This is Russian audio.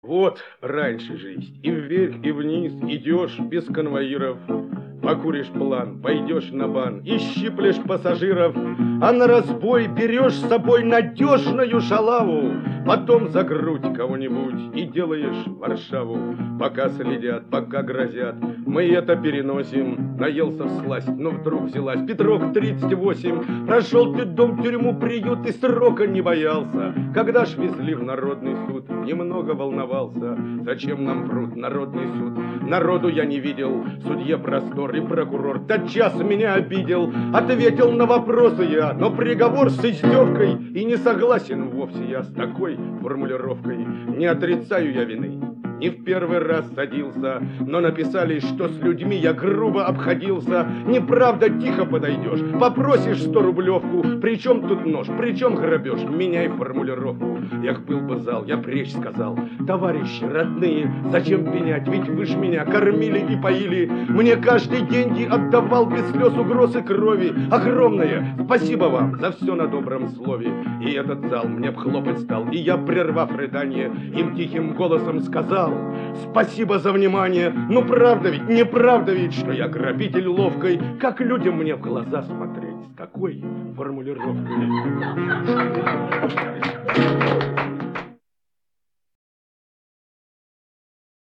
Вот раньше жизнь. И вверх, и вниз идешь без конвоиров. Покуришь план, пойдешь на бан и щиплешь пассажиров, а на разбой берешь с собой надежную шалаву. Потом за грудь кого-нибудь и делаешь Варшаву. Пока следят, пока грозят, мы это переносим. Наелся всласть, но вдруг взялась Петрок 38. Прошел ты дом, тюрьму, приют и срока не боялся. Когда ж везли в народный суд, немного волновался. Зачем нам пруд, народный суд? Народу я не видел, судье простор и прокурор тотчас меня обидел. Ответил на вопросы я, но приговор с издевкой. И не согласен вовсе я с такой формулировкой. Не отрицаю я вины, не в первый раз садился, но написали, что с людьми я грубо обходился. Неправда, тихо подойдешь, попросишь 100-рублевку. Причем тут нож, причем грабеж, меняй формулировку. Эх, был бы зал, я прежь сказал: товарищи родные, зачем пенять, ведь вы ж меня кормили и поили. Мне каждый деньги отдавал без слез, угроз и крови. Огромное спасибо вам за все на добром слове. И этот зал мне б хлопать стал, и я, прервав рыдание, им тихим голосом сказал: спасибо за внимание. Ну правда ведь, неправда ведь, что я грабитель ловкой? Как людям мне в глаза смотреть с такой формулировкой?